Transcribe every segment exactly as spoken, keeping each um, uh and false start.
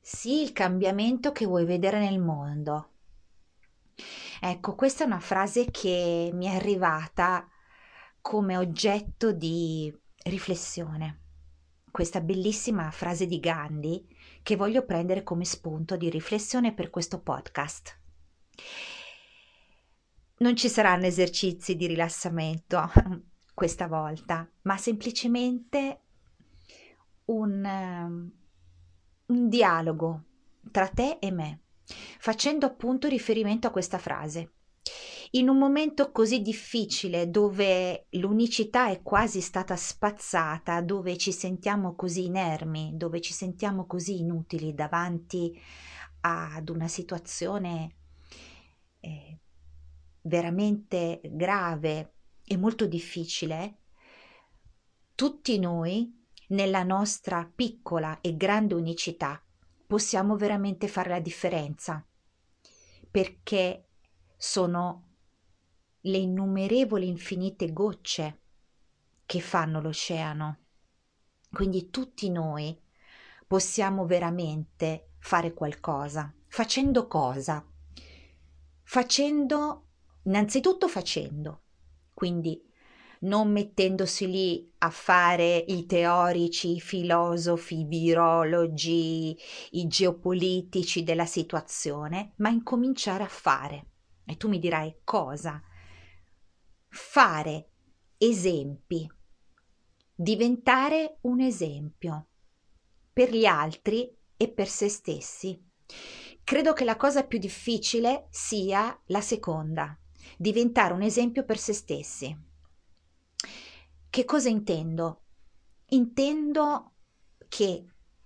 Sii il cambiamento che vuoi vedere nel mondo. Ecco, questa è una frase che mi è arrivata come oggetto di riflessione. Questa bellissima frase di Gandhi che voglio prendere come spunto di riflessione per questo podcast. Non ci saranno esercizi di rilassamento questa volta, ma semplicemente un, ehm, un dialogo tra te e me, facendo appunto riferimento a questa frase. In un momento così difficile, dove l'unicità è quasi stata spazzata, dove ci sentiamo così inermi, dove ci sentiamo così inutili davanti ad una situazione eh, veramente grave e molto difficile, tutti noi, nella nostra piccola e grande unicità, possiamo veramente fare la differenza, perché sono le innumerevoli infinite gocce che fanno l'oceano. Quindi tutti noi possiamo veramente fare qualcosa. Facendo cosa? Facendo, innanzitutto facendo. Quindi non mettendosi lì a fare i teorici, i filosofi, i virologi, i geopolitici della situazione, ma incominciare a fare. E tu mi dirai cosa? Fare esempi, diventare un esempio per gli altri e per se stessi. Credo che la cosa più difficile sia la seconda, diventare un esempio per se stessi. Che cosa intendo? Intendo che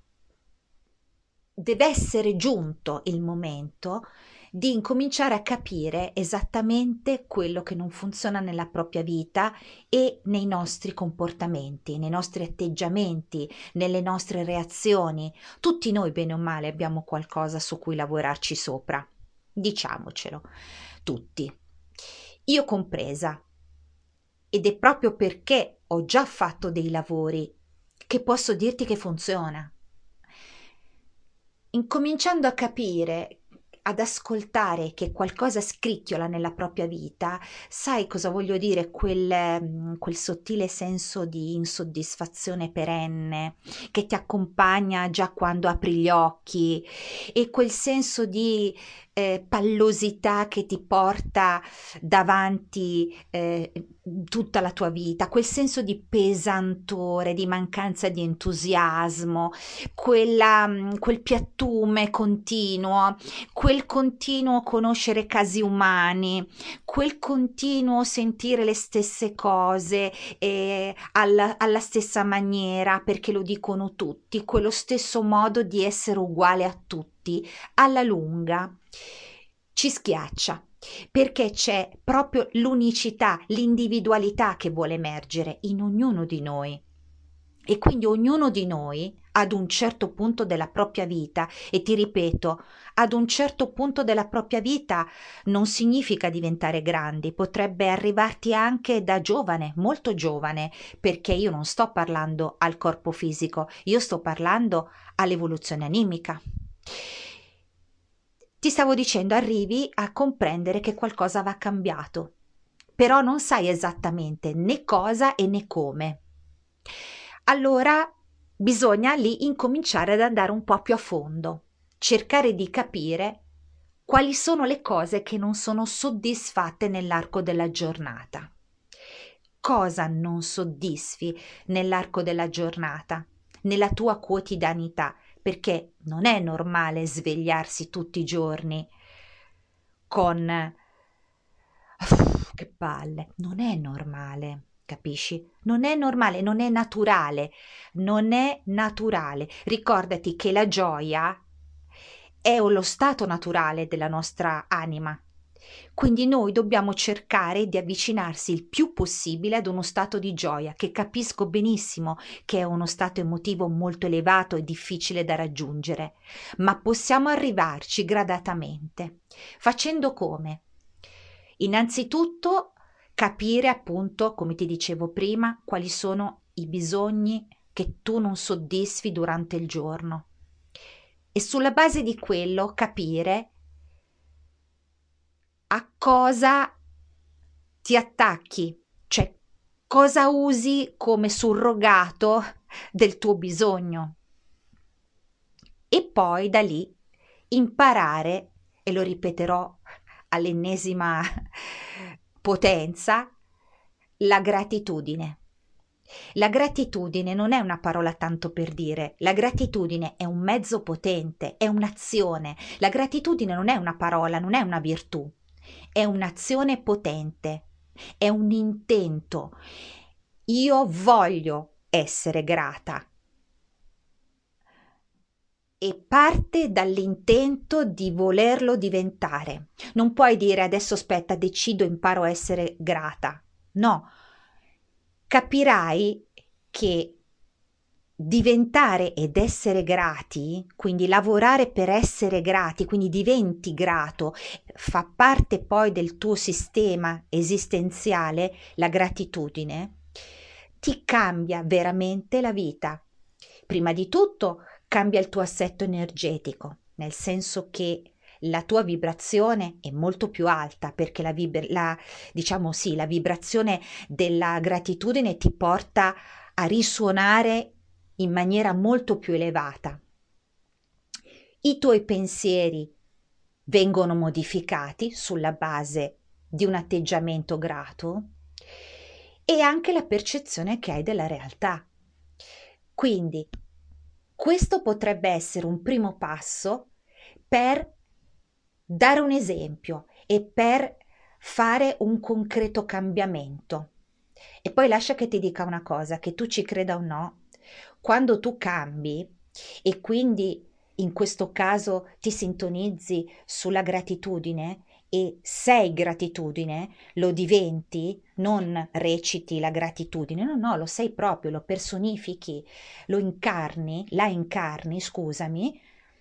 deve essere giunto il momento di incominciare a capire esattamente quello che non funziona nella propria vita e nei nostri comportamenti, nei nostri atteggiamenti, nelle nostre reazioni. Tutti noi, bene o male, abbiamo qualcosa su cui lavorarci sopra. Diciamocelo, tutti. Io compresa. Ed è proprio perché ho già fatto dei lavori che posso dirti che funziona. Incominciando a capire, ad ascoltare che qualcosa scricchiola nella propria vita, sai cosa voglio dire? Quel, mm, quel sottile senso di insoddisfazione perenne che ti accompagna già quando apri gli occhi e quel senso di eh, pallosità che ti porta davanti eh, tutta la tua vita, quel senso di pesantore, di mancanza di entusiasmo, quella, mm, quel piattume continuo, quel continuo conoscere casi umani, quel continuo sentire le stesse cose eh, alla, alla stessa maniera perché lo dicono tutti, quello stesso modo di essere uguale a tutti, alla lunga ci schiaccia. Perché c'è proprio l'unicità, l'individualità che vuole emergere in ognuno di noi. E quindi ognuno di noi, ad un certo punto della propria vita, e ti ripeto, ad un certo punto della propria vita non significa diventare grandi, potrebbe arrivarti anche da giovane, molto giovane, perché io non sto parlando al corpo fisico, io sto parlando all'evoluzione animica. Ti stavo dicendo, arrivi a comprendere che qualcosa va cambiato, però non sai esattamente né cosa e né come. Allora bisogna lì incominciare ad andare un po' più a fondo, cercare di capire quali sono le cose che non sono soddisfatte nell'arco della giornata. Cosa non soddisfi nell'arco della giornata, nella tua quotidianità, perché non è normale svegliarsi tutti i giorni con che palle, non è normale, capisci? Non è normale, non è naturale, non è naturale. Ricordati che la gioia è lo stato naturale della nostra anima. Quindi noi dobbiamo cercare di avvicinarsi il più possibile ad uno stato di gioia, che capisco benissimo che è uno stato emotivo molto elevato e difficile da raggiungere, ma possiamo arrivarci gradatamente. Facendo come? Innanzitutto capire appunto, come ti dicevo prima, quali sono i bisogni che tu non soddisfi durante il giorno. e sulla base di quello capire a cosa ti attacchi, cioè cosa usi come surrogato del tuo bisogno. E poi da lì imparare, e lo ripeterò all'ennesima potenza, la gratitudine. La gratitudine non è una parola tanto per dire, la gratitudine è un mezzo potente, è un'azione. La gratitudine non è una parola, non è una virtù, è un'azione potente, è un intento. Io voglio essere grata. E parte dall'intento di volerlo diventare. Non puoi dire adesso aspetta, decido, imparo a essere grata. No, capirai che diventare ed essere grati, quindi lavorare per essere grati, quindi diventi grato, fa parte poi del tuo sistema esistenziale, la gratitudine, ti cambia veramente la vita. Prima di tutto cambia il tuo assetto energetico, nel senso che la tua vibrazione è molto più alta perché la, vib- la diciamo sì, la vibrazione della gratitudine ti porta a risuonare in maniera molto più elevata. I tuoi pensieri vengono modificati sulla base di un atteggiamento grato e anche la percezione che hai della realtà. Quindi questo potrebbe essere un primo passo per dare un esempio e per fare un concreto cambiamento. E poi lascia che ti dica una cosa, che tu ci creda o no, quando tu cambi e quindi in questo caso ti sintonizzi sulla gratitudine e sei gratitudine, lo diventi, non reciti la gratitudine, no, no, lo sei proprio, lo personifichi, lo incarni, la incarni, scusami,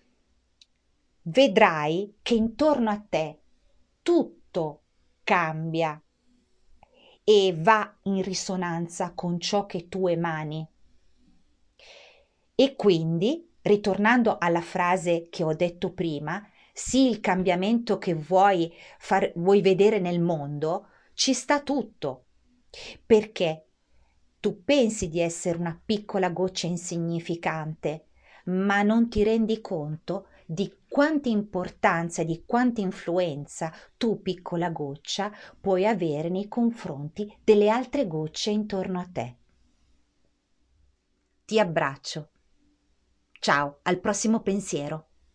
vedrai che intorno a te tutto cambia e va in risonanza con ciò che tu emani. E quindi, ritornando alla frase che ho detto prima, sì, il cambiamento che vuoi far, vuoi vedere nel mondo, ci sta tutto. Perché tu pensi di essere una piccola goccia insignificante, ma non ti rendi conto di quanta importanza, di quanta influenza tu, piccola goccia, puoi avere nei confronti delle altre gocce intorno a te. Ti abbraccio. Ciao, al prossimo pensiero.